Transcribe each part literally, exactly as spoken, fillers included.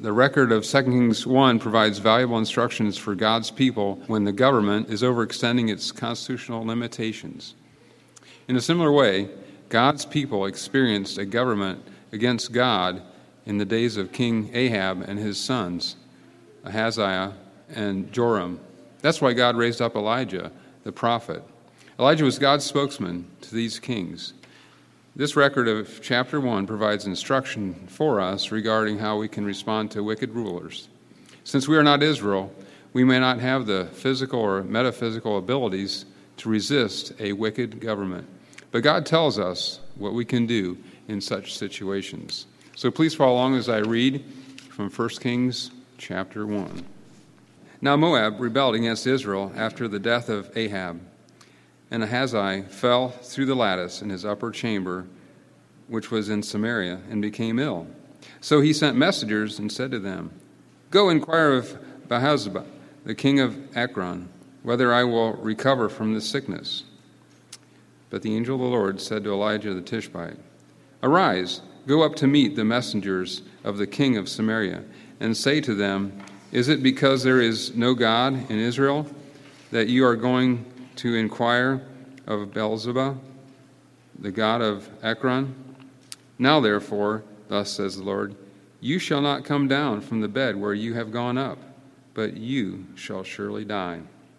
The record of Second Kings one provides valuable instructions for God's people when the government is overextending its constitutional limitations. In a similar way, God's people experienced a government against God in the days of King Ahab and his sons, Ahaziah and Joram. That's why God raised up Elijah, the prophet. Elijah was God's spokesman to these kings. This record of chapter one provides instruction for us regarding how we can respond to wicked rulers. Since we are not Israel, we may not have the physical or metaphysical abilities to resist a wicked government. But God tells us what we can do in such situations. So please follow along as I read from First Kings chapter one. Now Moab rebelled against Israel after the death of Ahab, and Ahaziah fell through the lattice in his upper chamber, which was in Samaria, and became ill. So he sent messengers and said to them, "Go inquire of Baal-zebub, the king of Ekron, whether I will recover from this sickness." But the angel of the Lord said to Elijah the Tishbite, "Arise, go up to meet the messengers of the king of Samaria, and say to them, Is it because there is no God in Israel that you are going to inquire of Baal-zebub, the god of Ekron? Now therefore, thus says the Lord, you shall not come down from the bed where you have gone up, but you shall surely die."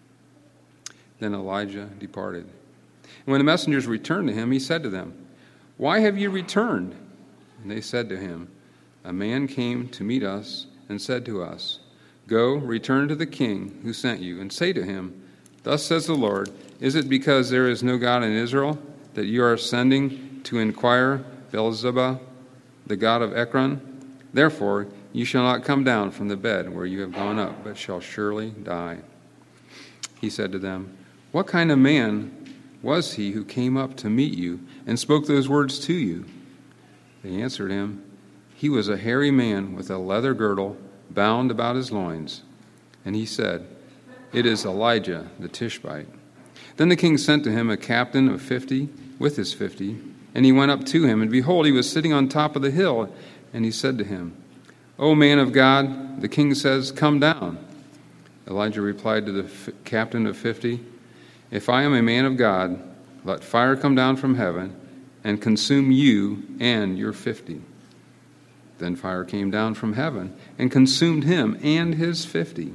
Then Elijah departed. And when the messengers returned to him, he said to them, "Why have you returned?" And they said to him, "A man came to meet us and said to us, 'Go, return to the king who sent you, and say to him, Thus says the Lord, is it because there is no God in Israel that you are sending to inquire Baal-zebub, the god of Ekron? Therefore you shall not come down from the bed where you have gone up, but shall surely die.'" He said to them, "What kind of man was he who came up to meet you and spoke those words to you?" They answered him, "He was a hairy man with a leather girdle bound about his loins." And he said, "It is Elijah the Tishbite." Then the king sent to him a captain of fifty with his fifty, and he went up to him, and behold, he was sitting on top of the hill, and he said to him, "O man of God, the king says, come down." Elijah replied to the f- captain of fifty, "If I am a man of God, let fire come down from heaven and consume you and your fifty." Then fire came down from heaven and consumed him and his fifty.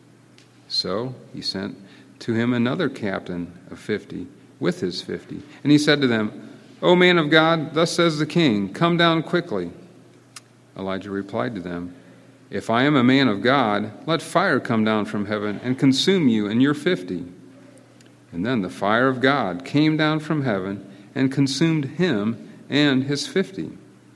So he sent to him another captain of fifty with his fifty. And he said to them, "O man of God, thus says the king, come down quickly." Elijah replied to them, "If I am a man of God, let fire come down from heaven and consume you and your fifty." And then the fire of God came down from heaven and consumed him and his fifty.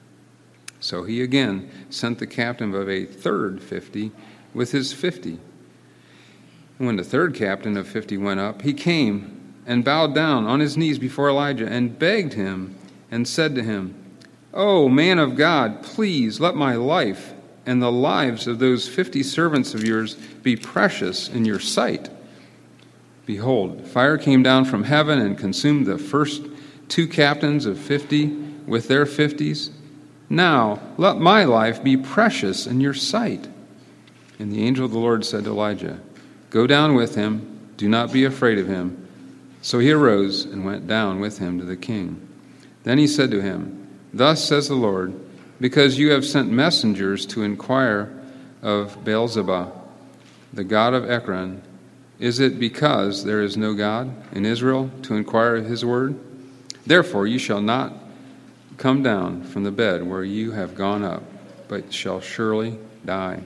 So he again sent the captain of a third fifty with his fifty. And when the third captain of fifty went up, he came and bowed down on his knees before Elijah and begged him and said to him, "O man of God, please let my life and the lives of those fifty servants of yours be precious in your sight." Behold, fire came down from heaven and consumed the first two captains of fifty with their fifties. Now let my life be precious in your sight. And the angel of the Lord said to Elijah, "Go down with him, do not be afraid of him." So he arose and went down with him to the king. Then he said to him, "Thus says the Lord, because you have sent messengers to inquire of Baal-zebub, the god of Ekron, is it because there is no God in Israel to inquire of his word? Therefore you shall not come down from the bed where you have gone up, but shall surely die."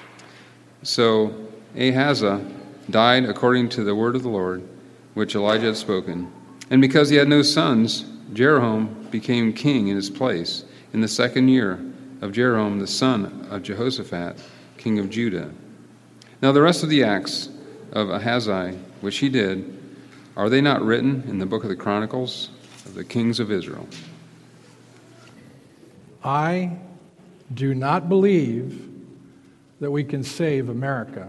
So Ahaziah died according to the word of the Lord, which Elijah had spoken. And because he had no sons, Jeroboam became king in his place in the second year of Jeroboam, the son of Jehoshaphat, king of Judah. Now the rest of the acts of Ahaziah, which he did, are they not written in the book of the Chronicles of the kings of Israel? I do not believe that we can save America.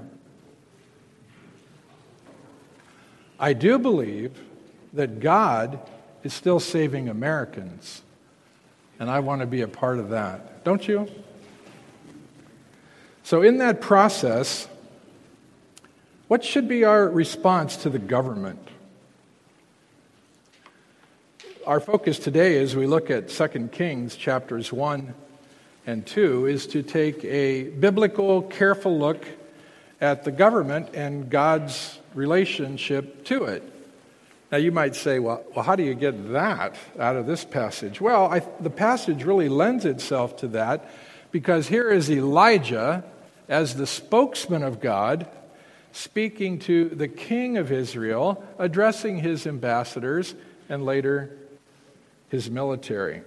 I do believe that God is still saving Americans, and I want to be a part of that. Don't you? So in that process, what should be our response to the government? Our focus today, as we look at Second Kings chapters one and two, is to take a biblical, careful look at the government and God's relationship to it. Now you might say, well, well how do you get that out of this passage? Well, I, the passage really lends itself to that because here is Elijah as the spokesman of God speaking to the king of Israel, addressing his ambassadors and later his military.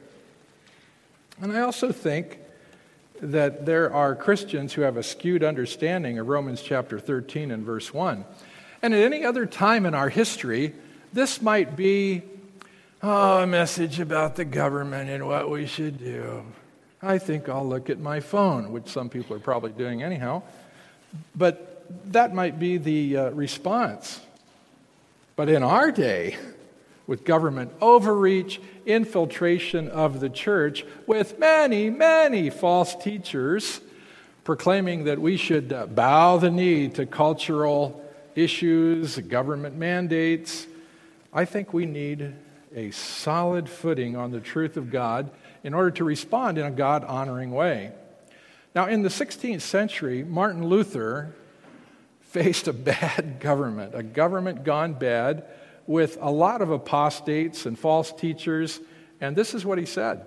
And I also think that there are Christians who have a skewed understanding of Romans chapter thirteen and verse one. And at any other time in our history, this might be oh, a message about the government and what we should do. I think I'll look at my phone, which some people are probably doing anyhow. But that might be the uh, response. But in our day, with government overreach, infiltration of the church, with many, many false teachers proclaiming that we should uh, bow the knee to cultural issues, government mandates, I think we need a solid footing on the truth of God in order to respond in a God-honoring way. Now, in the sixteenth century, Martin Luther faced a bad government, a government gone bad with a lot of apostates and false teachers, and this is what he said.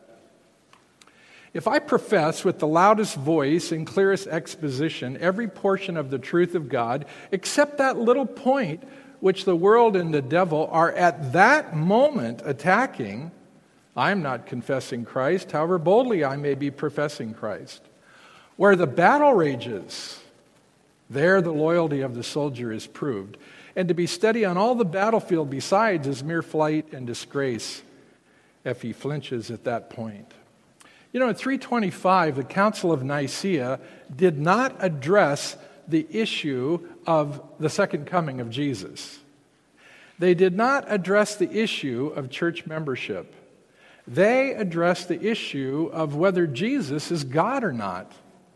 If I profess with the loudest voice and clearest exposition every portion of the truth of God, except that little point which the world and the devil are at that moment attacking, I am not confessing Christ, however boldly I may be professing Christ. Where the battle rages, there the loyalty of the soldier is proved. And to be steady on all the battlefield besides is mere flight and disgrace if he flinches at that point. You know, in three twenty-five, the Council of Nicaea did not address the issue of the second coming of Jesus. They did not address the issue of church membership. They addressed the issue of whether Jesus is God or not,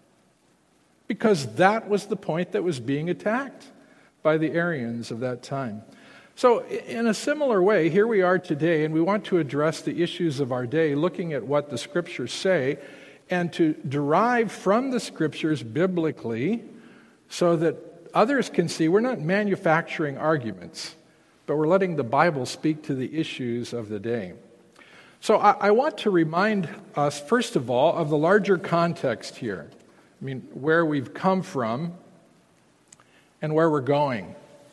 because that was the point that was being attacked by the Arians of that time. So in a similar way, here we are today, and we want to address the issues of our day, looking at what the Scriptures say, and to derive from the Scriptures biblically so that others can see we're not manufacturing arguments, but we're letting the Bible speak to the issues of the day. So I, I want to remind us, first of all, of the larger context here. I mean, where we've come from and where we're going.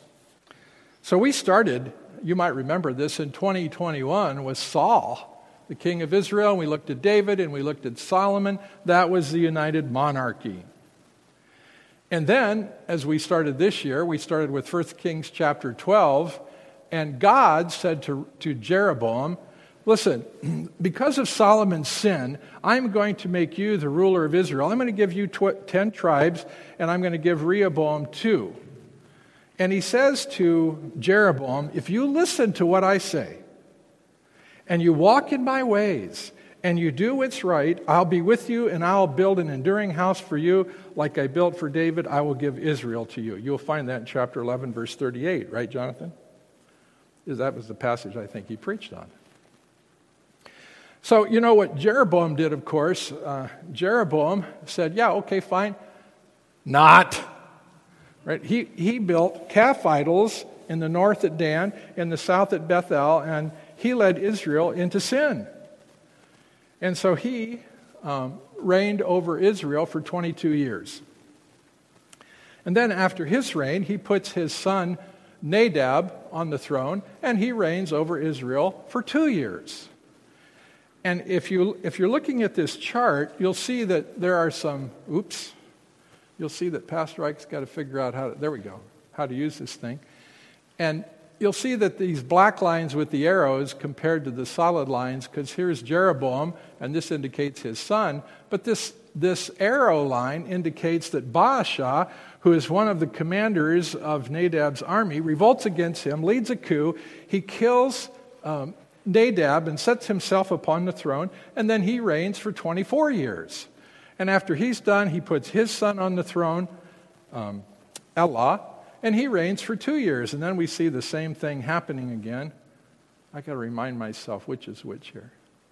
So we started, you might remember this, in twenty twenty-one with Saul, the king of Israel, and we looked at David and we looked at Solomon. That was the united monarchy. And then, as we started this year, we started with First Kings chapter twelve, and God said to, to Jeroboam, listen, because of Solomon's sin, I'm going to make you the ruler of Israel. I'm going to give you tw- ten tribes, and I'm going to give Rehoboam two. And he says to Jeroboam, if you listen to what I say, and you walk in my ways, and you do what's right, I'll be with you, and I'll build an enduring house for you, like I built for David. I will give Israel to you. You'll find that in chapter eleven, verse thirty-eight, right, Jonathan? That was the passage I think he preached on. So, you know what Jeroboam did, of course. Uh, Jeroboam said, yeah, okay, fine. Not. Right? He, he built calf idols in the north at Dan, in the south at Bethel, and he led Israel into sin. And so he um, reigned over Israel for twenty-two years. And then after his reign, he puts his son Nadab on the throne, and he reigns over Israel for two years. And if you if you're looking at this chart, you'll see that there are some, oops, you'll see that Pastor Ike's got to figure out how to, there we go, how to use this thing. And you'll see that these black lines with the arrows compared to the solid lines, because here's Jeroboam, and this indicates his son, but this, this arrow line indicates that Baasha, who is one of the commanders of Nadab's army, revolts against him, leads a coup, he kills um, Nadab and sets himself upon the throne, and then he reigns for twenty-four years. And after he's done, he puts his son on the throne, um, Elah, and he reigns for two years. And then we see the same thing happening again. I got to remind myself which is which here.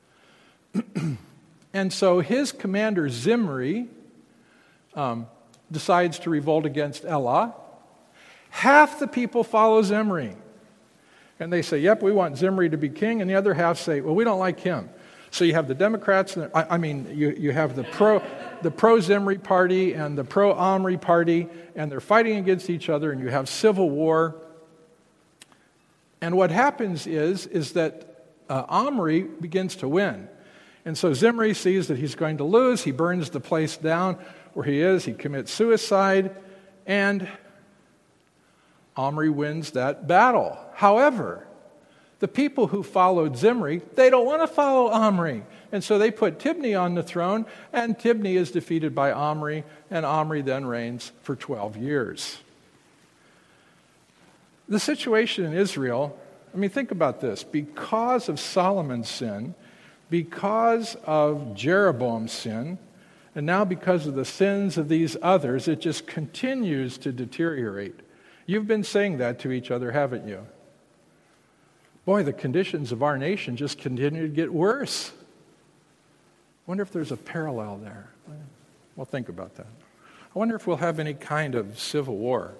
And so his commander, Zimri, um, decides to revolt against Elah. Half the people follow Zimri. And they say, yep, we want Zimri to be king. And the other half say, well, we don't like him. So you have the Democrats, and the, I, I mean, you, you have the pro the pro-Zimri party and the pro-Omri party, and they're fighting against each other, and you have civil war. And what happens is, is that uh, Omri begins to win. And so Zimri sees that he's going to lose. He burns the place down where he is. He commits suicide, and Omri wins that battle. However, the people who followed Zimri, they don't want to follow Omri. And so they put Tibni on the throne, and Tibni is defeated by Omri, and Omri then reigns for twelve years. The situation in Israel, I mean, think about this. Because of Solomon's sin, because of Jeroboam's sin, and now because of the sins of these others, it just continues to deteriorate. You've been saying that to each other, haven't you? Boy, the conditions of our nation just continue to get worse. I wonder if there's a parallel there. Well, think about that. I wonder if we'll have any kind of civil war.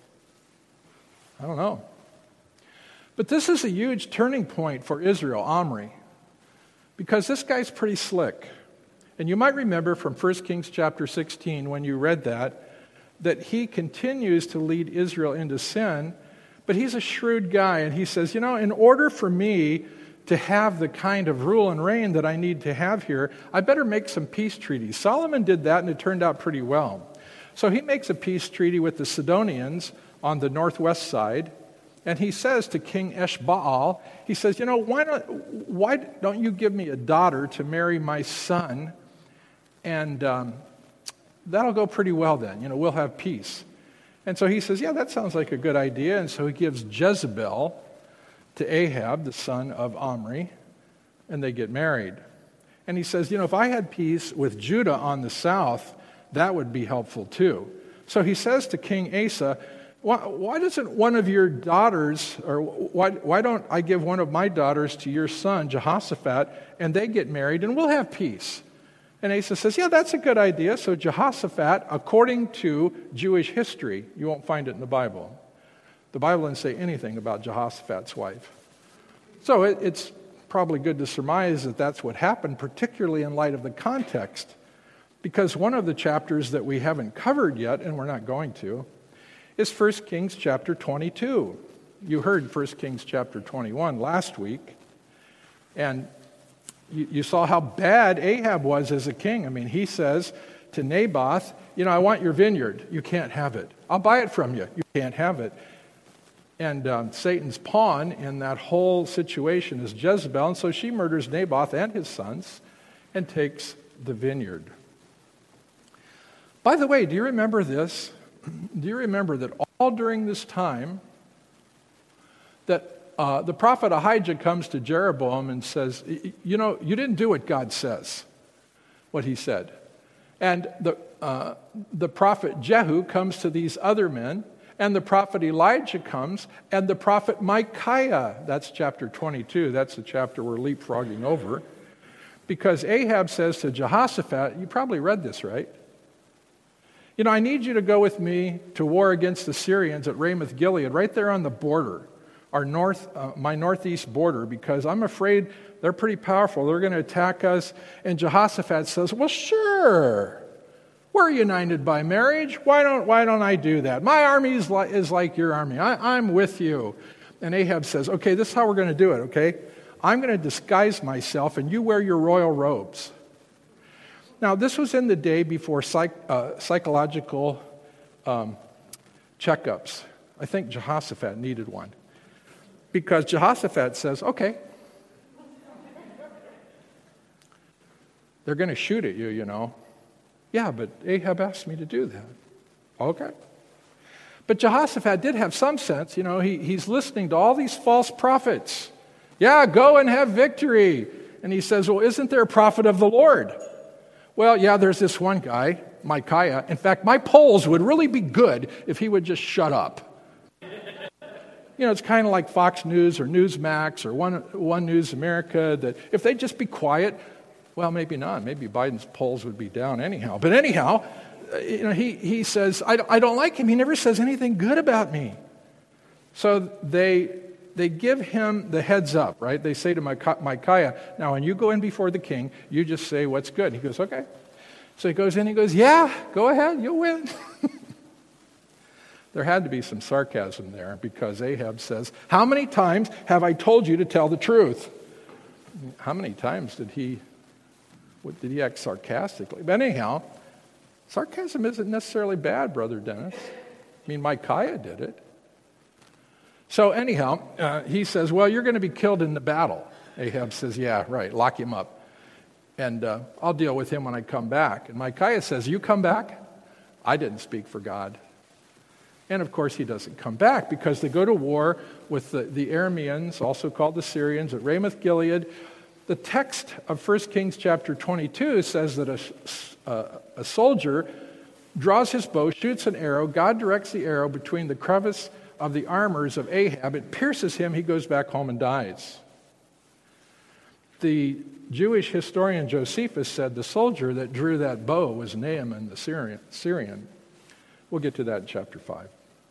I don't know. But this is a huge turning point for Israel, Omri, because this guy's pretty slick. And you might remember from First Kings chapter sixteen, when you read that, that he continues to lead Israel into sin, but he's a shrewd guy, and he says, you know, in order for me to have the kind of rule and reign that I need to have here, I better make some peace treaties. Solomon did that, and it turned out pretty well. So he makes a peace treaty with the Sidonians on the northwest side, and he says to King Eshbaal, he says, you know, why don't, why don't you give me a daughter to marry my son, and um, that'll go pretty well then. You know, we'll have peace. And so he says, yeah, that sounds like a good idea. And so he gives Jezebel to Ahab, the son of Omri, and they get married. And he says, you know, if I had peace with Judah on the south, that would be helpful too. So he says to King Asa, why, why doesn't one of your daughters, or why, why don't I give one of my daughters to your son, Jehoshaphat, and they get married, and we'll have peace? And Asa says, yeah, that's a good idea. So Jehoshaphat, according to Jewish history, you won't find it in the Bible. The Bible doesn't say anything about Jehoshaphat's wife. So it, it's probably good to surmise that that's what happened, particularly in light of the context. Because one of the chapters that we haven't covered yet, and we're not going to, is First Kings chapter twenty-two. You heard First Kings chapter twenty-one last week. And You, you saw how bad Ahab was as a king. I mean, he says to Naboth, you know, I want your vineyard. You can't have it. I'll buy it from you. You can't have it. And um, Satan's pawn in that whole situation is Jezebel. And so she murders Naboth and his sons and takes the vineyard. By the way, do you remember this? Do you remember that all during this time that Uh, the prophet Ahijah comes to Jeroboam and says, you know, you didn't do what God says, what he said. And the, uh, the prophet Jehu comes to these other men, and the prophet Elijah comes, and the prophet Micaiah, that's chapter twenty-two, that's the chapter we're leapfrogging over, because Ahab says to Jehoshaphat, you probably read this, right? You know, I need you to go with me to war against the Syrians at Ramoth Gilead, right there on the border. Our north, uh, my northeast border, because I'm afraid they're pretty powerful. They're going to attack us. And Jehoshaphat says, well, sure. We're united by marriage. Why don't, why don't I do that? My army is like, is like your army. I, I'm with you. And Ahab says, okay, this is how we're going to do it, okay? I'm going to disguise myself, and you wear your royal robes. Now, this was in the day before psych, uh, psychological um, checkups. I think Jehoshaphat needed one. Because Jehoshaphat says, okay, they're going to shoot at you, you know. Yeah, but Ahab asked me to do that. Okay. But Jehoshaphat did have some sense, you know. He, he's listening to all these false prophets. Yeah, go and have victory. And he says, well, isn't there a prophet of the Lord? well, yeah, there's this one guy, Micaiah. In fact, my polls would really be good if he would just shut up. You know, it's kind of like Fox News or Newsmax or One, One News America, that if they just be quiet, well, maybe not. Maybe Biden's polls would be down anyhow. But anyhow, you know, he, he says, I, I don't like him. He never says anything good about me. So they they give him the heads up, right? They say to Micaiah, now when you go in before the king, you just say what's good. He goes, okay. So he goes in, he goes, yeah, go ahead, you'll win. There had to be some sarcasm there because Ahab says, how many times have I told you to tell the truth? How many times did he, what, did he act sarcastically? But anyhow, sarcasm isn't necessarily bad, Brother Dennis. I mean, Micaiah did it. So anyhow, uh, he says, well, you're going to be killed in the battle. Ahab says, yeah, right, lock him up. And uh, I'll deal with him when I come back. And Micaiah says, you come back? I didn't speak for God. And of course, he doesn't come back because they go to war with the, the Arameans, also called the Syrians, at Ramoth Gilead. The text of First Kings chapter twenty-two says that a, a, a soldier draws his bow, shoots an arrow. God directs the arrow between the crevice of the armors of Ahab. It pierces him. He goes back home and dies. The Jewish historian Josephus said the soldier that drew that bow was Naaman the Syrian. Syrian. We'll get to that in chapter five.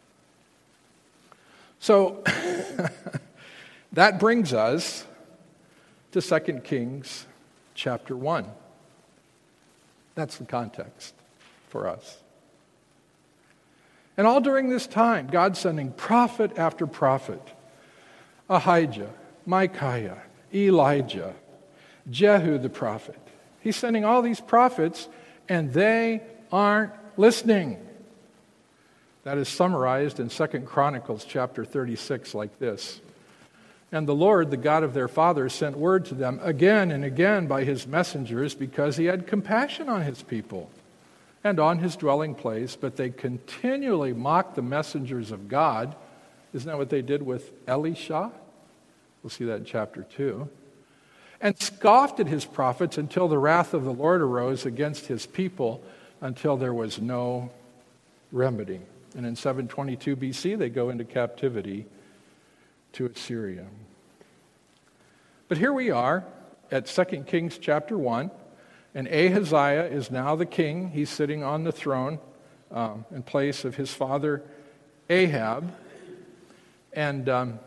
So that brings us to Second Kings chapter one. That's the context for us. And all during this time, God's sending prophet after prophet. Ahijah, Micaiah, Elijah, Jehu the prophet. He's sending all these prophets, and they aren't listening. That is summarized in Second Chronicles chapter thirty-six like this. And the Lord, the God of their fathers, sent word to them again and again by his messengers because he had compassion on his people and on his dwelling place, but they continually mocked the messengers of God. Isn't that what they did with Elisha? We'll see that in chapter two. And scoffed at his prophets until the wrath of the Lord arose against his people, until there was no remedy. And in seven twenty-two B C, they go into captivity to Assyria. But here we are at Second Kings chapter one, and Ahaziah is now the king. He's sitting on the throne um, in place of his father Ahab. And um,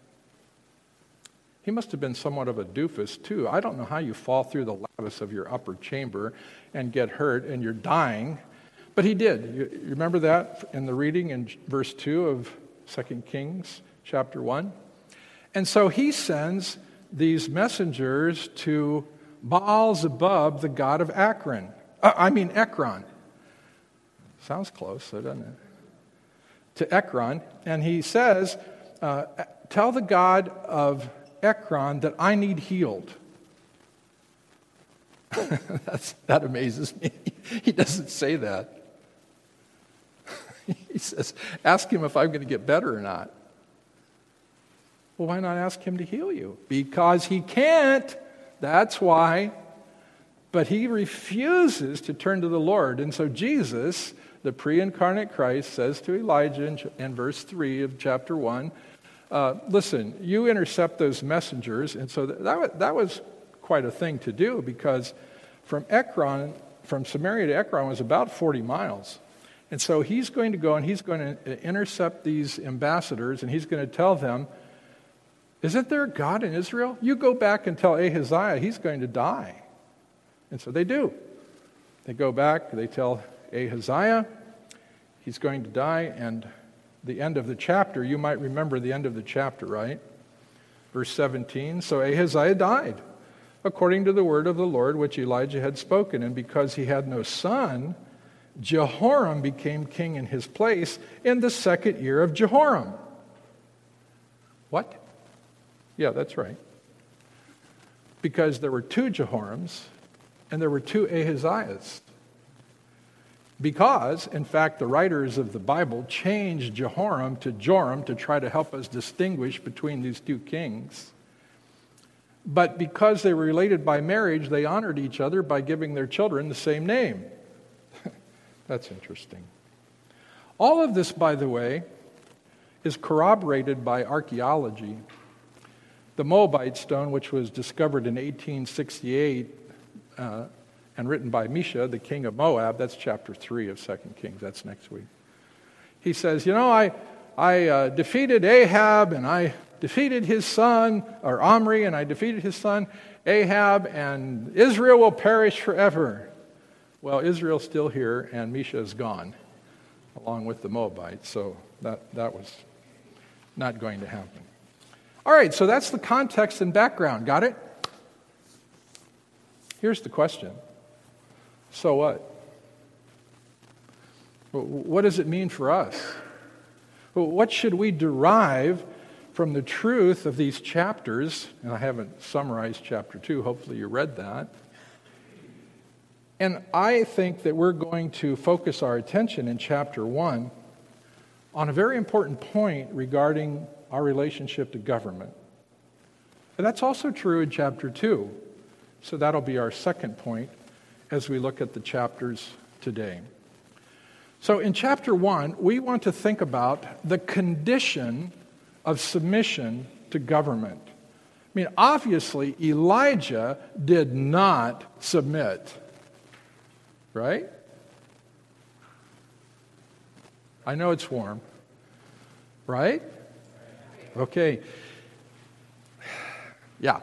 he must have been somewhat of a doofus, too. I don't know how you fall through the lattice of your upper chamber and get hurt and you're dying. But he did. You, you remember that in the reading in verse two of Second Kings chapter one? And so he sends these messengers to Baal-zebub, the god of Akron. Uh, I mean Ekron. Sounds close, doesn't it? To Ekron. And he says, uh, tell the god of Ekron that I need healed. That's, that amazes me. He doesn't say that. He says, ask him if I'm going to get better or not. Well, why not ask him to heal you? Because he can't. That's why. But he refuses to turn to the Lord. And so Jesus, the pre-incarnate Christ, says to Elijah in, in verse three of chapter one, uh, listen, you intercept those messengers. And so that, that, that was quite a thing to do, because from Ekron, from Samaria to Ekron was about forty miles. And so he's going to go and he's going to intercept these ambassadors, and he's going to tell them, isn't there a God in Israel? You go back and tell Ahaziah he's going to die. And so they do. They go back, they tell Ahaziah he's going to die, and the end of the chapter, you might remember the end of the chapter, right? Verse seventeen, so Ahaziah died, according to the word of the Lord which Elijah had spoken, and because he had no son, Jehoram became king in his place in the second year of Jehoram. What? Yeah, that's right. Because there were two Jehorams and there were two Ahaziahs. Because, in fact, the writers of the Bible changed Jehoram to Joram to try to help us distinguish between these two kings. But because they were related by marriage, they honored each other by giving their children the same name. That's interesting. All of this, by the way, is corroborated by archaeology. The Moabite stone, which was discovered in eighteen sixty-eight uh, and written by Mesha, the king of Moab, that's chapter three of Second Kings, that's next week. He says, you know, I, I uh, defeated Ahab, and I defeated his son, or Omri, and I defeated his son, Ahab, and Israel will perish forever. Well, Israel's still here, and Mesha is gone, along with the Moabites, so that, that was not going to happen. All right, so that's the context and background. Got it? Here's the question. So what? What does it mean for us? What should we derive from the truth of these chapters? And I haven't summarized chapter two. Hopefully you read that. And I think that we're going to focus our attention in chapter one on a very important point regarding our relationship to government. And that's also true in chapter two. So that'll be our second point as we look at the chapters today. So in chapter one, we want to think about the condition of submission to government. I mean, obviously, Elijah did not submit. Right? I know it's warm. Right? Okay. Yeah.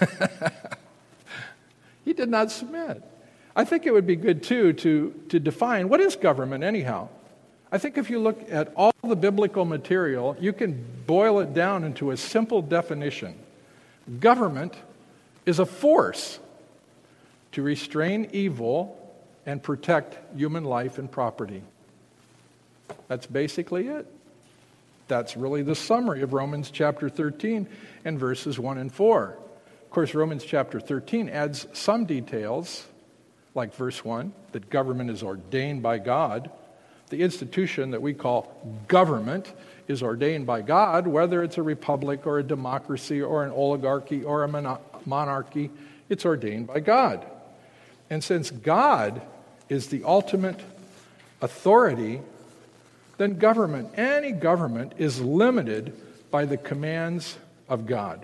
He did not submit. I think it would be good, too, to, to define what is government anyhow. I think if you look at all the biblical material, you can boil it down into a simple definition. Government is a force to restrain evil and protect human life and property. That's basically it. That's really the summary of Romans chapter thirteen and verses one and four. Of course, Romans chapter thirteen adds some details, like verse one, that government is ordained by God. The institution that we call government is ordained by God, whether it's a republic or a democracy or an oligarchy or a mono- monarchy, it's ordained by God. And since God is the ultimate authority, then government, any government, is limited by the commands of God.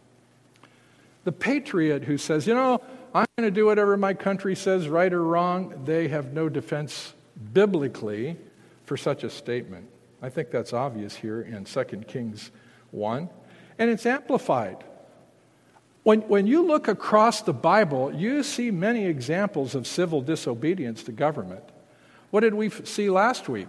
The patriot who says, you know, I'm going to do whatever my country says, right or wrong, they have no defense biblically for such a statement. I think that's obvious here in Second Kings one. And it's amplified. When, when you look across the Bible, you see many examples of civil disobedience to government. What did we see last week?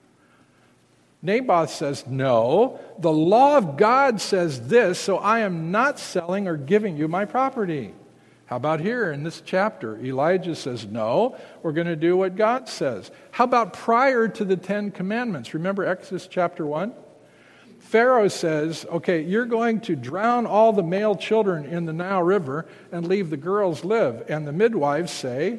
Naboth says, no, the law of God says this, so I am not selling or giving you my property. How about here in this chapter? Elijah says, no, we're going to do what God says. How about prior to the Ten Commandments? Remember Exodus chapter one? Pharaoh says, okay, you're going to drown all the male children in the Nile River and leave the girls live. And the midwives say,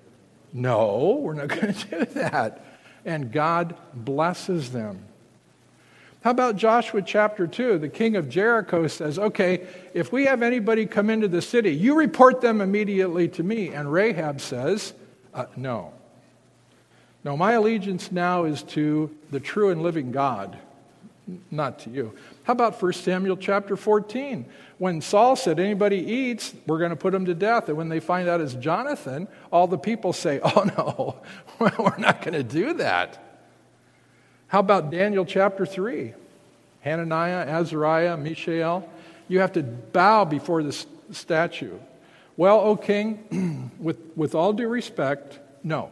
no, we're not going to do that. And God blesses them. How about Joshua chapter two? The king of Jericho says, okay, if we have anybody come into the city, you report them immediately to me. And Rahab says, uh, no. No, my allegiance now is to the true and living God, not to you. How about First Samuel chapter fourteen? When Saul said, anybody eats, we're going to put him to death. And when they find out it's Jonathan, all the people say, oh no, we're not going to do that. How about Daniel chapter three? Hananiah, Azariah, Mishael. You have to bow before the statue. Well, O king, with, with all due respect, no.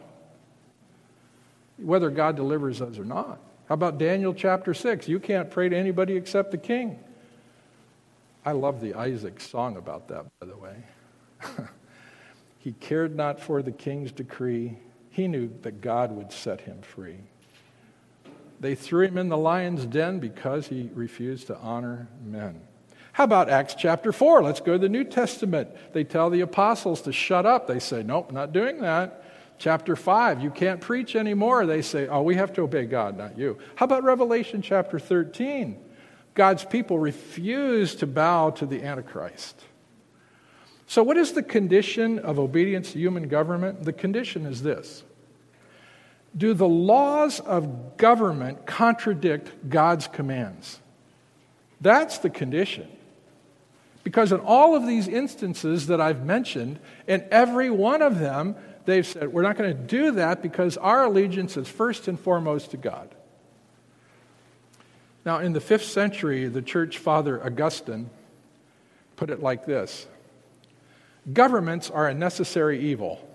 Whether God delivers us or not. How about Daniel chapter six? You can't pray to anybody except the king. I love the Isaac song about that, by the way. He cared not for the king's decree. He knew that God would set him free. They threw him in the lion's den because he refused to honor men. How about Acts chapter four? Let's go to the New Testament. They tell the apostles to shut up. They say, nope, not doing that. Chapter five, you can't preach anymore. They say, oh, we have to obey God, not you. How about Revelation chapter thirteen? God's people refuse to bow to the Antichrist. So what is the condition of obedience to human government? The condition is this: do the laws of government contradict God's commands? That's the condition. Because in all of these instances that I've mentioned, in every one of them, they've said, we're not going to do that because our allegiance is first and foremost to God. Now, in the fifth century, the church father Augustine put it like this: governments are a necessary evil.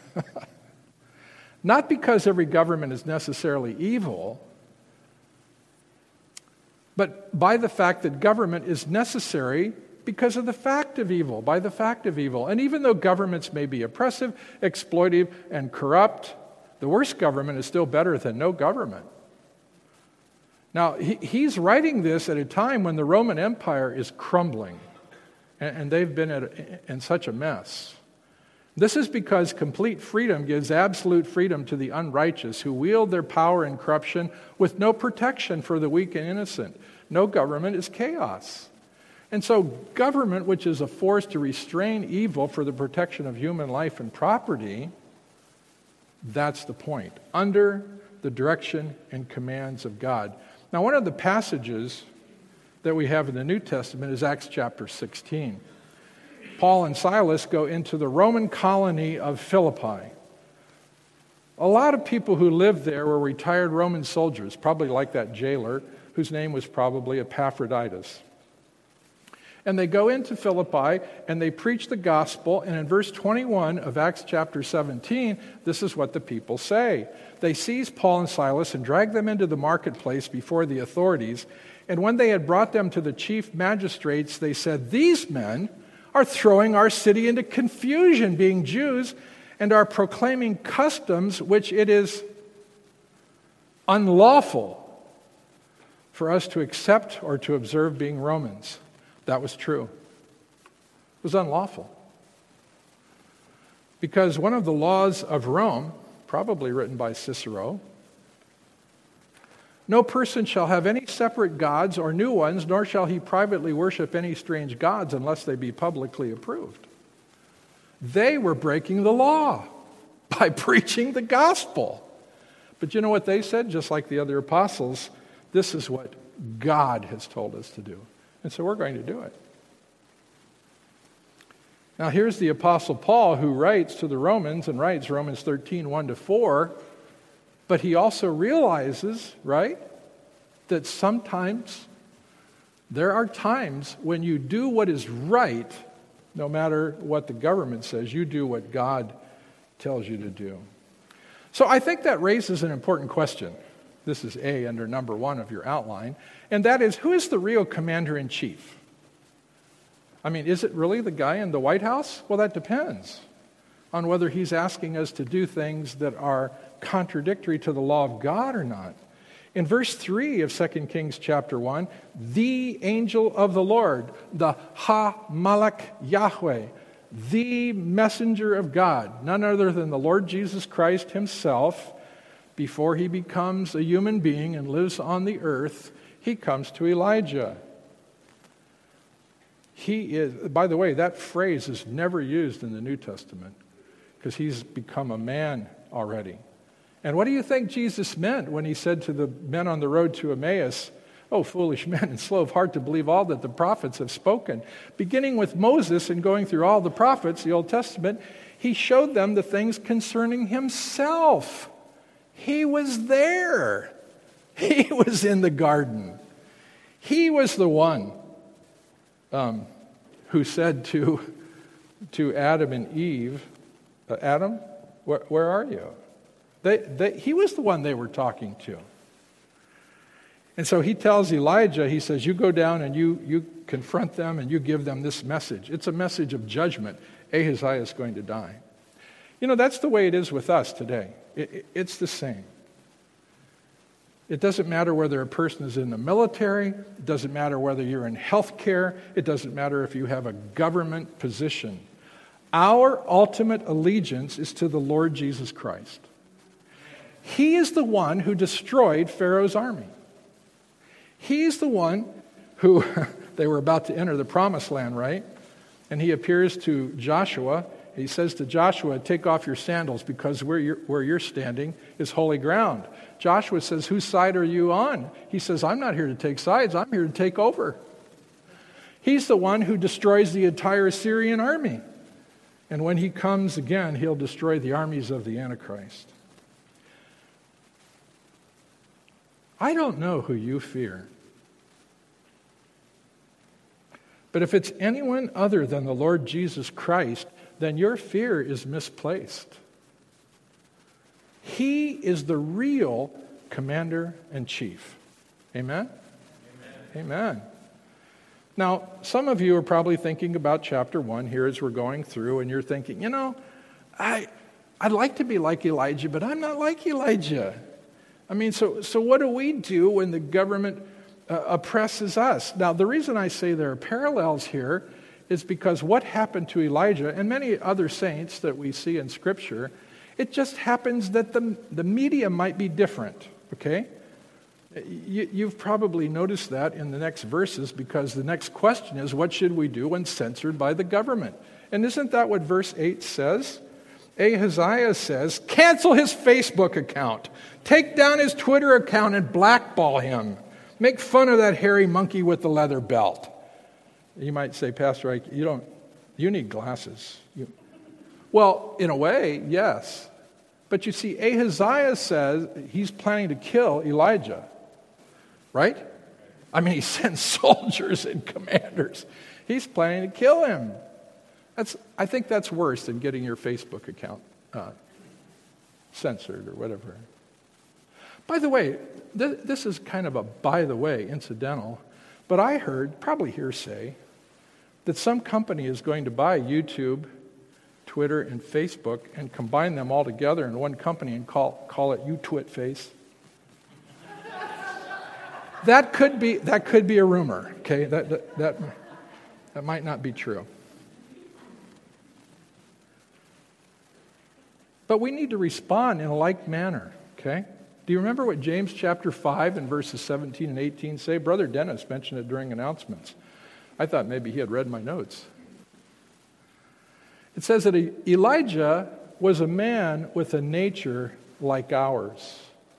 Not because every government is necessarily evil, but by the fact that government is necessary because of the fact of evil, by the fact of evil. And even though governments may be oppressive, exploitive, and corrupt, the worst government is still better than no government. Now, he, he's writing this at a time when the Roman Empire is crumbling, and, and they've been at, in such a mess. This is because complete freedom gives absolute freedom to the unrighteous who wield their power and corruption with no protection for the weak and innocent. No government is chaos. And so government, which is a force to restrain evil for the protection of human life and property, that's the point, under the direction and commands of God. Now, one of the passages that we have in the New Testament is Acts chapter sixteen. Paul and Silas go into the Roman colony of Philippi. A lot of people who lived there were retired Roman soldiers, probably like that jailer, whose name was probably Epaphroditus. And they go into Philippi and they preach the gospel, and in verse twenty-one of Acts chapter seventeen, this is what the people say. They seize Paul and Silas and drag them into the marketplace before the authorities, and when they had brought them to the chief magistrates, they said, "These men are throwing our city into confusion, being Jews, and are proclaiming customs which it is unlawful for us to accept or to observe, being Romans." That was true. It was unlawful. Because one of the laws of Rome, probably written by Cicero, no person shall have any separate gods or new ones, nor shall he privately worship any strange gods unless they be publicly approved. They were breaking the law by preaching the gospel. But you know what they said? Just like the other apostles, this is what God has told us to do. And so we're going to do it. Now here's the Apostle Paul, who writes to the Romans and writes Romans thirteen, one to four, but he also realizes, right, that sometimes there are times when you do what is right, no matter what the government says, you do what God tells you to do. So I think that raises an important question. This is A under number one of your outline. And that is, who is the real commander-in-chief? I mean, is it really the guy in the White House? Well, that depends on whether he's asking us to do things that are contradictory to the law of God or not. In verse three of Second Kings chapter one, the angel of the Lord, the Ha-Malach Yahweh, the messenger of God, none other than the Lord Jesus Christ himself, before he becomes a human being and lives on the earth, he comes to Elijah. He is, by the way, that phrase is never used in the New Testament because he's become a man already. And what do you think Jesus meant when he said to the men on the road to Emmaus, "Oh, foolish men and slow of heart to believe all that the prophets have spoken." Beginning with Moses and going through all the prophets, the Old Testament, he showed them the things concerning himself. He was there. He was in the garden. He was the one um, who said to, to Adam and Eve, uh, Adam, where, where are you? They, they, he was the one they were talking to. And so he tells Elijah, he says, you go down and you, you confront them and you give them this message. It's a message of judgment. Ahaziah is going to die. You know, that's the way it is with us today. It, it, it's the same. It doesn't matter whether a person is in the military. It doesn't matter whether you're in healthcare. It doesn't matter if you have a government position. Our ultimate allegiance is to the Lord Jesus Christ. He is the one who destroyed Pharaoh's army. He's the one who, they were about to enter the promised land, right? And he appears to Joshua. He says to Joshua, take off your sandals because where you're, where you're standing is holy ground. Joshua says, whose side are you on? He says, I'm not here to take sides. I'm here to take over. He's the one who destroys the entire Assyrian army. And when he comes again, he'll destroy the armies of the Antichrist. I don't know who you fear. But if it's anyone other than the Lord Jesus Christ, then your fear is misplaced. He is the real commander-in-chief. Amen? Amen? Amen. Now, some of you are probably thinking about chapter one here as we're going through, and you're thinking, you know, I, I'd like to be like Elijah, but I'm not like Elijah. I mean, so, so what do we do when the government uh, oppresses us? Now, the reason I say there are parallels here is because what happened to Elijah and many other saints that we see in Scripture, it just happens that the, the media might be different, okay? You, you've probably noticed that in the next verses because the next question is, what should we do when censored by the government? And isn't that what verse eight says? Ahaziah says, cancel his Facebook account. Take down his Twitter account and blackball him. Make fun of that hairy monkey with the leather belt. You might say, Pastor Ike, you don't, you need glasses. You, well, in a way, yes. But you see, Ahaziah says he's planning to kill Elijah. Right? I mean, he sends soldiers and commanders. He's planning to kill him. That's, I think that's worse than getting your Facebook account uh, censored or whatever. By the way, th- this is kind of a by the way, incidental, but I heard, probably hearsay, that some company is going to buy YouTube, Twitter, and Facebook and combine them all together in one company and call, call it YouTwitFace. That could be that could be a rumor, okay? That, that that that might not be true. But we need to respond in a like manner, okay? Do you remember what James chapter five and verses seventeen and eighteen say? Brother Dennis mentioned it during announcements. I thought maybe he had read my notes. It says that Elijah was a man with a nature like ours.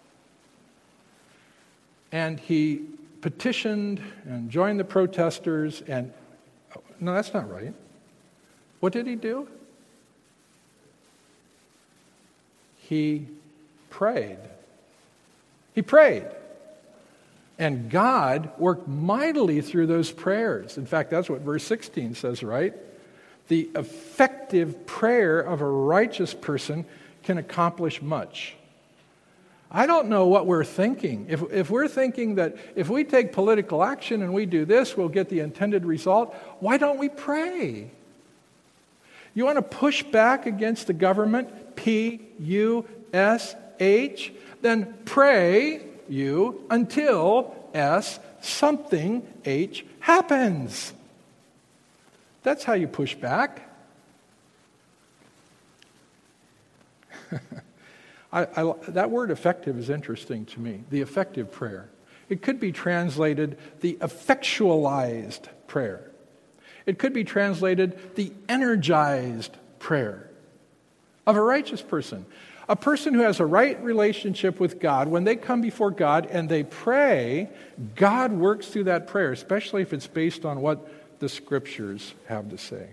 And he petitioned and joined the protesters and, no, that's not right. What did he do? He prayed. He prayed. And God worked mightily through those prayers. In fact, that's what verse sixteen says, right? The effective prayer of a righteous person can accomplish much. I don't know what we're thinking. If, if we're thinking that if we take political action and we do this, we'll get the intended result, why don't we pray? You want to push back against the government, P U S H, then pray you until S, something H, happens. That's how you push back. I, I, that word effective is interesting to me, the effective prayer. It could be translated the effectualized prayer. It could be translated the energized prayer of a righteous person. A person who has a right relationship with God, when they come before God and they pray, God works through that prayer, especially if it's based on what the Scriptures have to say.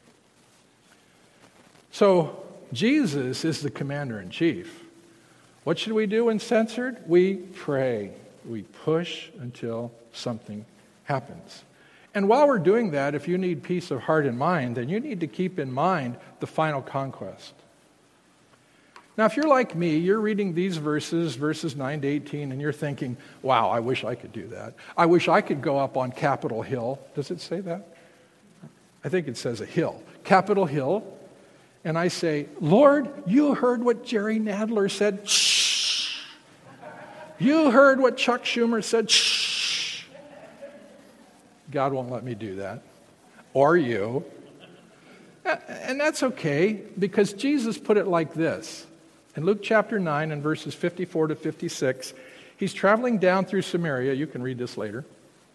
So, Jesus is the commander-in-chief. What should we do when censored? We pray. We push until something happens. And while we're doing that, if you need peace of heart and mind, then you need to keep in mind the final conquest. Now, if you're like me, you're reading these verses, verses nine to eighteen, and you're thinking, wow, I wish I could do that. I wish I could go up on Capitol Hill. Does it say that? I think it says a hill. Capitol Hill. And I say, Lord, you heard what Jerry Nadler said. Shh. You heard what Chuck Schumer said. Shh. God won't let me do that. Or you. And that's okay, because Jesus put it like this. In Luke chapter nine and verses fifty-four to fifty-six, he's traveling down through Samaria. You can read this later.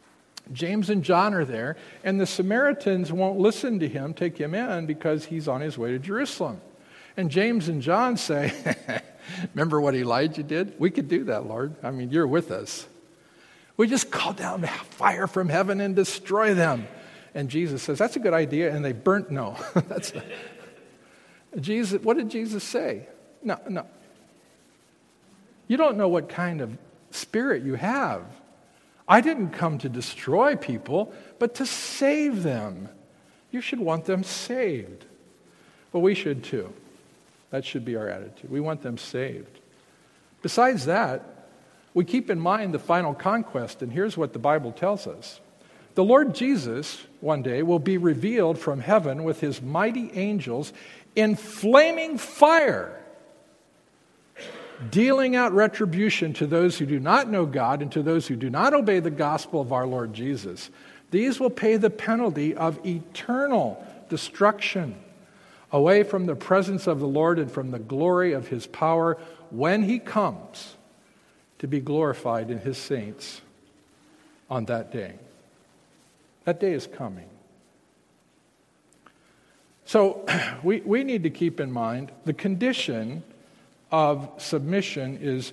James and John are there, and the Samaritans won't listen to him, take him in, because he's on his way to Jerusalem. And James and John say, remember what Elijah did? We could do that, Lord. I mean, you're with us. We just call down fire from heaven and destroy them. And Jesus says, that's a good idea. And they burnt, no. that's a, Jesus. What did Jesus say? No, no. You don't know what kind of spirit you have. I didn't come to destroy people, but to save them. You should want them saved. Well, we should too. That should be our attitude. We want them saved. Besides that, we keep in mind the final conquest, and here's what the Bible tells us. The Lord Jesus, one day, will be revealed from heaven with his mighty angels in flaming fire, dealing out retribution to those who do not know God and to those who do not obey the gospel of our Lord Jesus. These will pay the penalty of eternal destruction, away from the presence of the Lord and from the glory of his power when he comes to be glorified in his saints on that day. That day is coming. So we, we need to keep in mind the condition of submission is,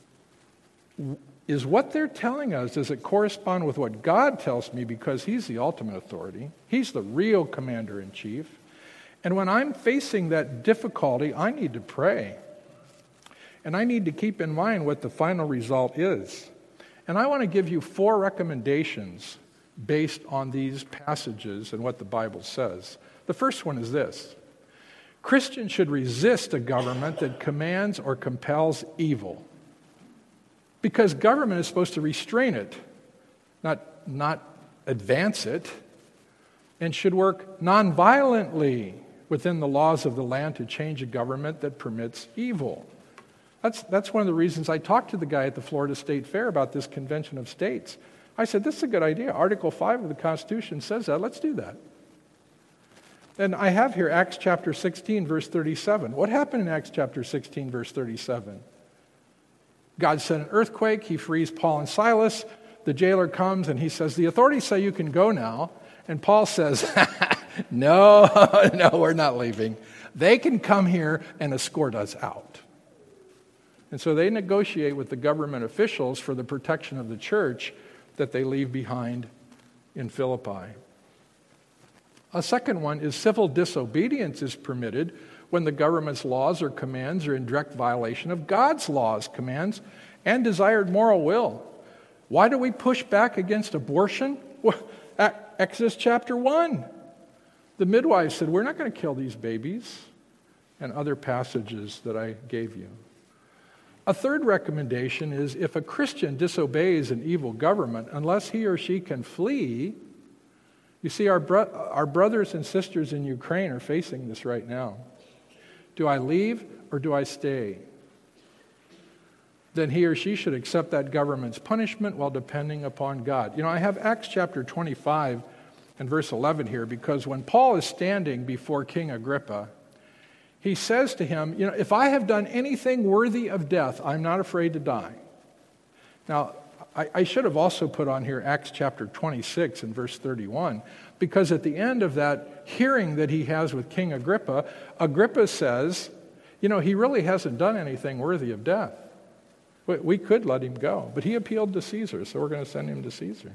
is what they're telling us. Does it correspond with what God tells me, because he's the ultimate authority? He's the real commander-in-chief. And when I'm facing that difficulty, I need to pray. And I need to keep in mind what the final result is. And I want to give you four recommendations based on these passages and what the Bible says. The first one is this. Christians should resist a government that commands or compels evil, because government is supposed to restrain it, not, not advance it, and should work nonviolently within the laws of the land to change a government that permits evil. That's, that's one of the reasons I talked to the guy at the Florida State Fair about this Convention of States. I said, this is a good idea. Article five of the Constitution says that. Let's do that. And I have here Acts chapter sixteen, verse thirty-seven. What happened in Acts chapter sixteen, verse thirty-seven? God sent an earthquake. He frees Paul and Silas. The jailer comes and he says, the authorities say you can go now. And Paul says, no, no, we're not leaving. They can come here and escort us out. And so they negotiate with the government officials for the protection of the church that they leave behind in Philippi. A second one is civil disobedience is permitted when the government's laws or commands are in direct violation of God's laws, commands, and desired moral will. Why do we push back against abortion? Well, Exodus chapter one. The midwife said, we're not going to kill these babies, and other passages that I gave you. A third recommendation is if a Christian disobeys an evil government, unless he or she can flee. You see, our, bro- our brothers and sisters in Ukraine are facing this right now. Do I leave or do I stay? Then he or she should accept that government's punishment while depending upon God. You know, I have Acts chapter twenty-five and verse eleven here, because when Paul is standing before King Agrippa, he says to him, you know, if I have done anything worthy of death, I'm not afraid to die. Now, I, I should have also put on here Acts chapter twenty-six and verse thirty-one, because at the end of that hearing that he has with King Agrippa, Agrippa says, you know, he really hasn't done anything worthy of death. We, we could let him go, but he appealed to Caesar, so we're going to send him to Caesar.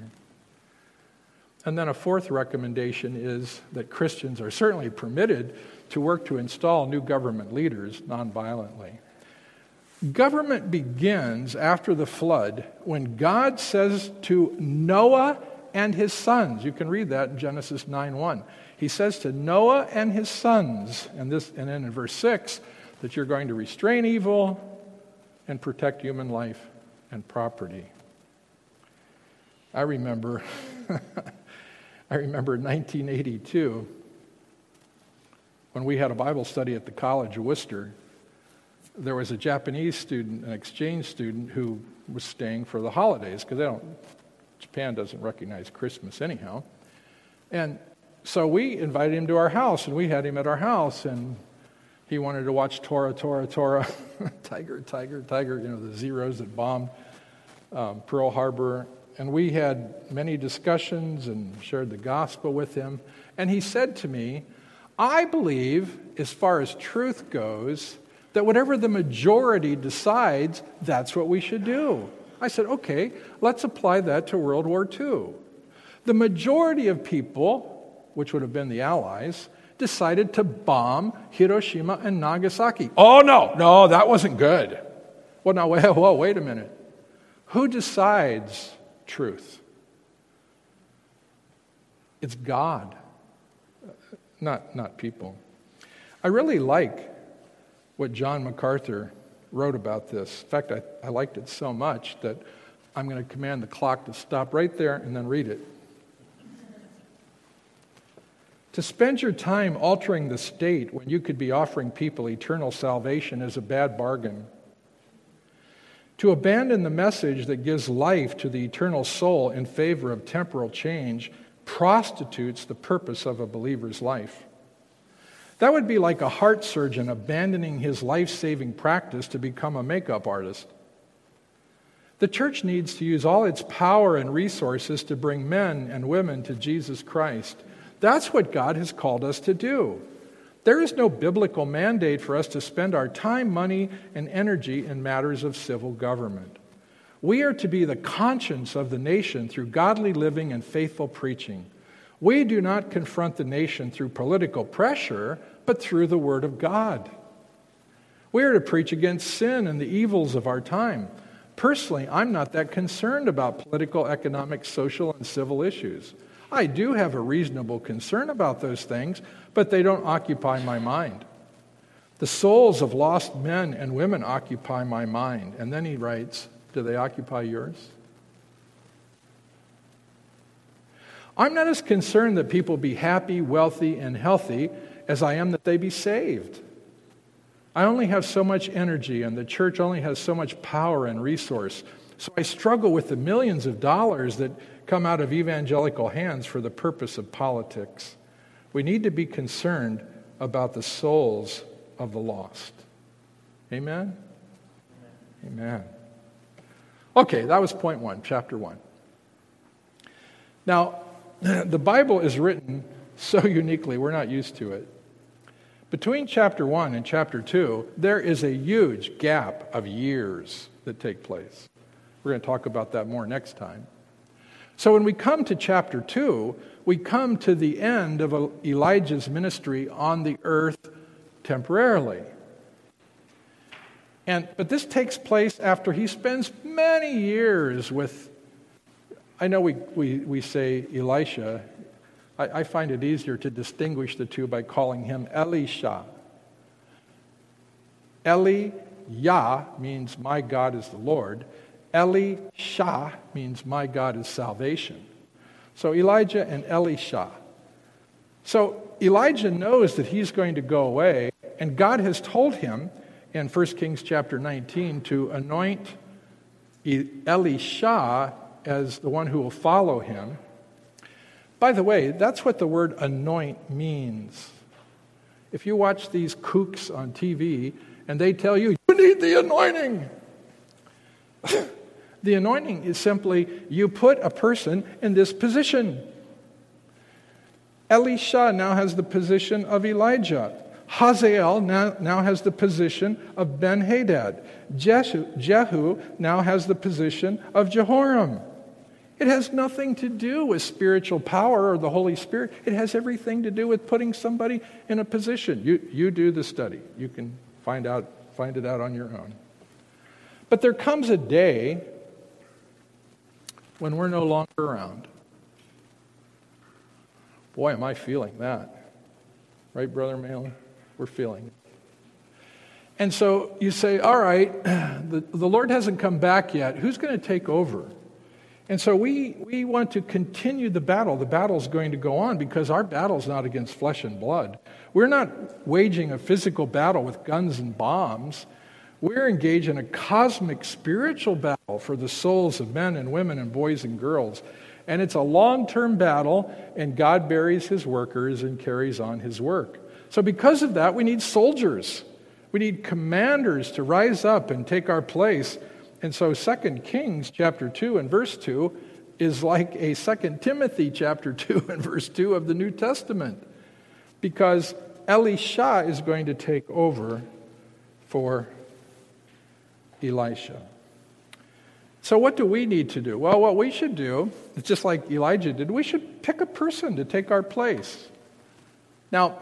And then a fourth recommendation is that Christians are certainly permitted to work to install new government leaders nonviolently. Government begins after the flood when God says to Noah and his sons, you can read that in Genesis nine one. He says to Noah and his sons, and this, and then in verse six, that you're going to restrain evil and protect human life and property. I remember, I remember nineteen eighty-two, when we had a Bible study at the College of Worcester. There was a Japanese student, an exchange student, who was staying for the holidays, because they don't, Japan doesn't recognize Christmas anyhow. And so we invited him to our house, and we had him at our house, and he wanted to watch Tora, Tora, Tora, Tiger, Tiger, Tiger, you know, the Zeros that bombed um, Pearl Harbor. and we had many discussions and shared the gospel with him. And he said to me, I believe, as far as truth goes, that whatever the majority decides, that's what we should do. I said, okay, let's apply that to World War Two. The majority of people, which would have been the Allies, decided to bomb Hiroshima and Nagasaki. Oh, no, no, that wasn't good. Well, now, wait, well, wait a minute. Who decides truth? It's God, not, not people. I really like what John MacArthur wrote about this. In fact, I, I liked it so much that I'm going to command the clock to stop right there and then read it. To spend your time altering the state when you could be offering people eternal salvation is a bad bargain. To abandon the message that gives life to the eternal soul in favor of temporal change prostitutes the purpose of a believer's life. That would be like a heart surgeon abandoning his life-saving practice to become a makeup artist. The church needs to use all its power and resources to bring men and women to Jesus Christ. That's what God has called us to do. There is no biblical mandate for us to spend our time, money, and energy in matters of civil government. We are to be the conscience of the nation through godly living and faithful preaching. We do not confront the nation through political pressure, but through the Word of God. We are to preach against sin and the evils of our time. Personally, I'm not that concerned about political, economic, social, and civil issues. I do have a reasonable concern about those things, but they don't occupy my mind. The souls of lost men and women occupy my mind. And then he writes, do they occupy yours? I'm not as concerned that people be happy, wealthy, and healthy as I am that they be saved. I only have so much energy, and the church only has so much power and resource. So I struggle with the millions of dollars that come out of evangelical hands for the purpose of politics. We need to be concerned about the souls of the lost. Amen? Amen. Okay, that was point one, chapter one. Now, the Bible is written so uniquely, we're not used to it. Between chapter one and chapter two, there is a huge gap of years that take place. We're going to talk about that more next time. So when we come to chapter two, we come to the end of Elijah's ministry on the earth temporarily. And but this takes place after he spends many years with, I know we, we, we say Elisha. I, I find it easier to distinguish the two by calling him Elisha. Eli Yah means my God is the Lord. Elisha means my God is salvation. So Elijah and Elisha. So Elijah knows that he's going to go away, and God has told him in First Kings chapter nineteen to anoint Elisha as the one who will follow him. By the way, that's what the word anoint means. If you watch these kooks on T V and they tell you, you need the anointing. The anointing is simply you put a person in this position. Elisha now has the position of Elijah. Hazael now, now has the position of Ben-Hadad. Jehu, Jehu now has the position of Jehoram. It has nothing to do with spiritual power or the Holy Spirit. It has everything to do with putting somebody in a position. You, you do the study. You can find out, find it out on your own. But there comes a day when we're no longer around. Boy, am I feeling that. Right, Brother Malin? We're feeling it. And so you say, all right, the, the Lord hasn't come back yet. Who's going to take over? And so we, we want to continue the battle. The battle's going to go on because our battle's not against flesh and blood. We're not waging a physical battle with guns and bombs. We're engaged in a cosmic spiritual battle for the souls of men and women and boys and girls. And it's a long-term battle, and God buries his workers and carries on his work. So because of that, we need soldiers. We need commanders to rise up and take our place. And so Second Kings chapter two and verse two is like a Second Timothy chapter two and verse two of the New Testament, because Elisha is going to take over for Elisha. So what do we need to do? Well, what we should do, it's just like Elijah did, we should pick a person to take our place. Now,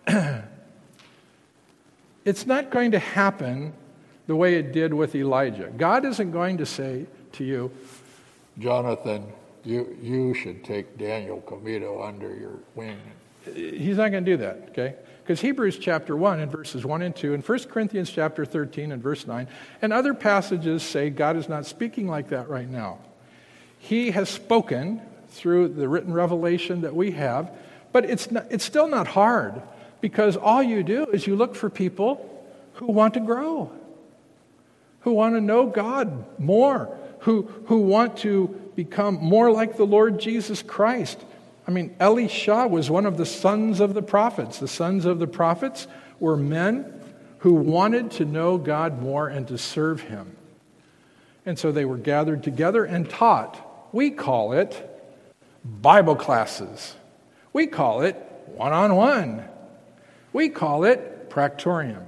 it's not going to happen the way it did with Elijah. God isn't going to say to you, Jonathan, you you should take Daniel Comito under your wing. He's not going to do that, okay? Because Hebrews chapter one and verses one and two, and First Corinthians chapter thirteen and verse nine, and other passages say God is not speaking like that right now. He has spoken through the written revelation that we have, but it's not, it's still not hard, because all you do is you look for people who want to grow, who want to know God more, who, who want to become more like the Lord Jesus Christ. I mean, Elisha was one of the sons of the prophets. The sons of the prophets were men who wanted to know God more and to serve him. And so they were gathered together and taught. We call it Bible classes. We call it one-on-one. We call it Practorium.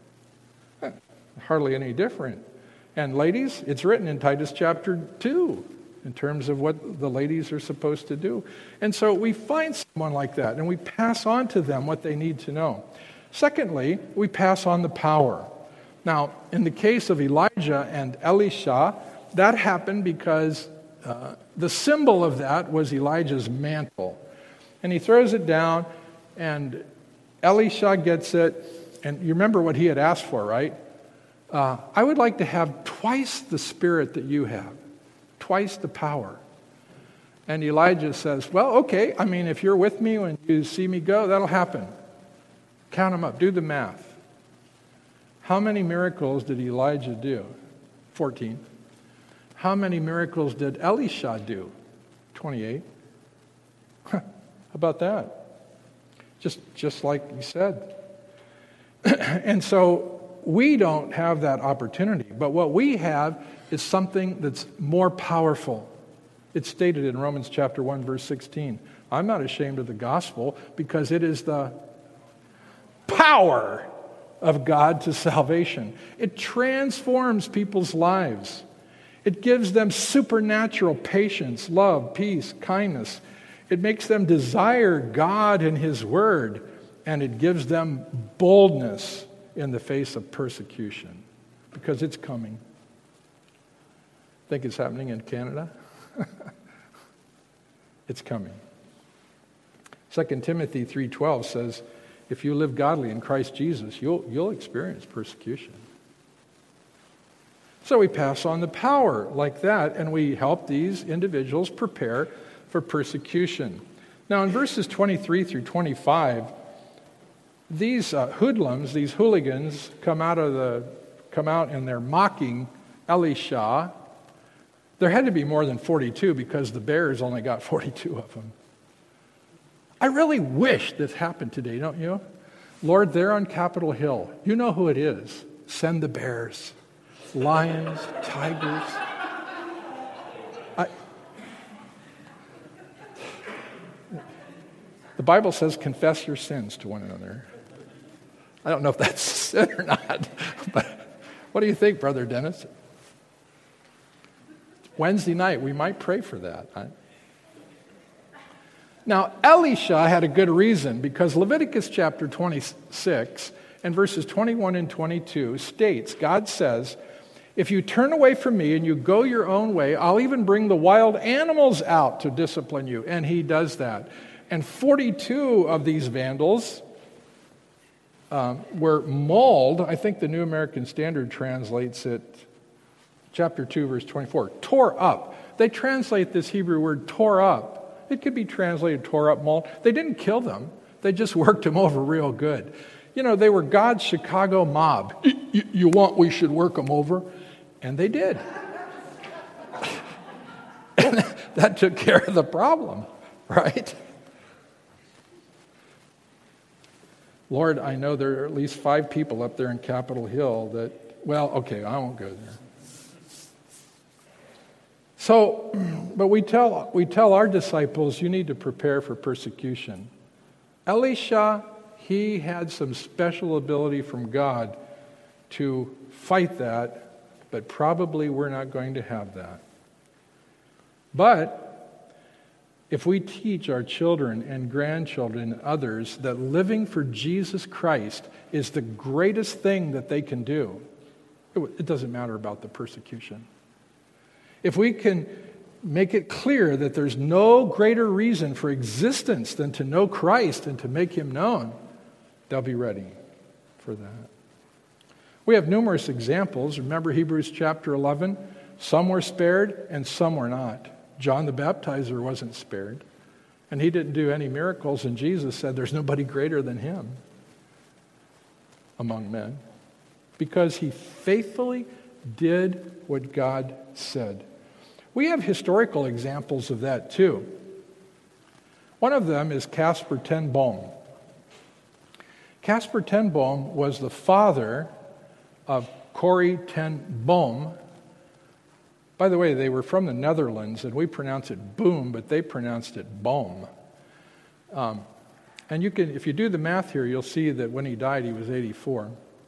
Hardly any different. And ladies, it's written in Titus chapter two in terms of what the ladies are supposed to do. And so we find someone like that, and we pass on to them what they need to know. Secondly, we pass on the power. Now, in the case of Elijah and Elisha, that happened because uh, the symbol of that was Elijah's mantle. And he throws it down, and Elisha gets it. And you remember what he had asked for, right? Uh, I would like to have twice the spirit that you have, twice the power. And Elijah says, well, okay, I mean, if you're with me when you see me go, that'll happen. Count them up, do the math. How many miracles did Elijah do? fourteen. How many miracles did Elisha do? twenty-eight. How about that? Just, just like he said. And so we don't have that opportunity. But what we have is something that's more powerful. It's stated in Romans chapter one, verse sixteen. I'm not ashamed of the gospel because it is the power of God to salvation. It transforms people's lives. It gives them supernatural patience, love, peace, kindness. It makes them desire God and His Word, and it gives them boldness in the face of persecution, because it's coming. Think it's happening in Canada? It's coming. Second Timothy three twelve says, if you live godly in Christ Jesus, you'll, you'll experience persecution. So we pass on the power like that, and we help these individuals prepare for persecution. Now in verses twenty-three through twenty-five, these uh, hoodlums, these hooligans, come out of the come out and they're mocking Elisha. There had to be more than forty-two because the bears only got forty-two of them. I really wish this happened today, don't you? Lord, they're on Capitol Hill. You know who it is. Send the bears. Lions, tigers. I, the Bible says confess your sins to one another. I don't know if that's a sin or not, but what do you think, Brother Dennis? Wednesday night, we might pray for that. Right? Now, Elisha had a good reason, because Leviticus chapter twenty-six and verses twenty-one and twenty-two states, God says, if you turn away from me and you go your own way, I'll even bring the wild animals out to discipline you. And he does that. And forty-two of these vandals um, were mauled. I think the New American Standard translates it, chapter two, verse twenty-four, tore up. They translate this Hebrew word tore up. It could be translated tore up, mauled. They didn't kill them. They just worked them over real good. You know, they were God's Chicago mob. You, you want we should work them over? And they did. And that took care of the problem, right? Lord, I know there are at least five people up there in Capitol Hill that, well, okay, I won't go there. So but we tell, we tell our disciples, you need to prepare for persecution. Elisha, he had some special ability from God to fight that, but probably we're not going to have that. But if we teach our children and grandchildren and others that living for Jesus Christ is the greatest thing that they can do, it doesn't matter about the persecution. If we can make it clear that there's no greater reason for existence than to know Christ and to make him known, they'll be ready for that. We have numerous examples. Remember Hebrews chapter eleven? Some were spared and some were not. John the Baptizer wasn't spared, and he didn't do any miracles, and Jesus said there's nobody greater than him among men, because he faithfully did what God said. We have historical examples of that too. One of them is Caspar ten Boom. Caspar ten Boom was the father of Corrie ten Boom. By the way, they were from the Netherlands, and we pronounce it boom, but they pronounced it boom. Um, and you can, if you do the math here, you'll see that when he died, he was eighty-four.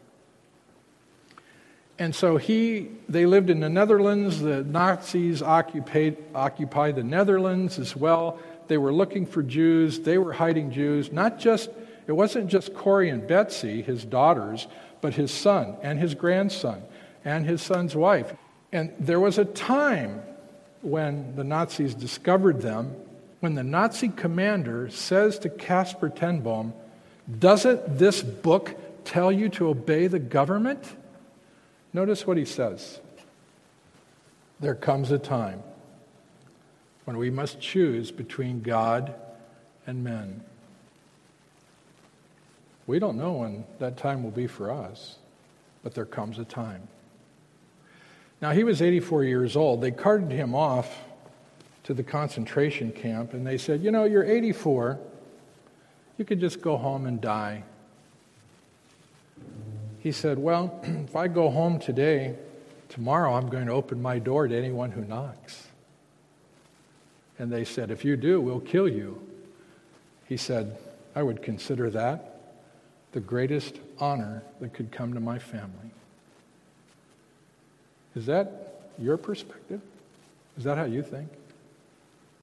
And so he, they lived in the Netherlands. The Nazis occupied, occupied the Netherlands as well. They were looking for Jews. They were hiding Jews. Not just, it wasn't just Corrie and Betsy, his daughters, but his son and his grandson and his son's wife. And there was a time when the Nazis discovered them, when the Nazi commander says to Caspar ten Boom, "Doesn't this book tell you to obey the government?" Notice what he says. There comes a time when we must choose between God and men. We don't know when that time will be for us, but there comes a time. Now, he was eighty-four years old. They carted him off to the concentration camp, and they said, you know, you're eighty-four. You could just go home and die. He said, well, if I go home today, tomorrow I'm going to open my door to anyone who knocks. And they said, if you do, we'll kill you. He said, I would consider that the greatest honor that could come to my family. Is that your perspective? Is that how you think?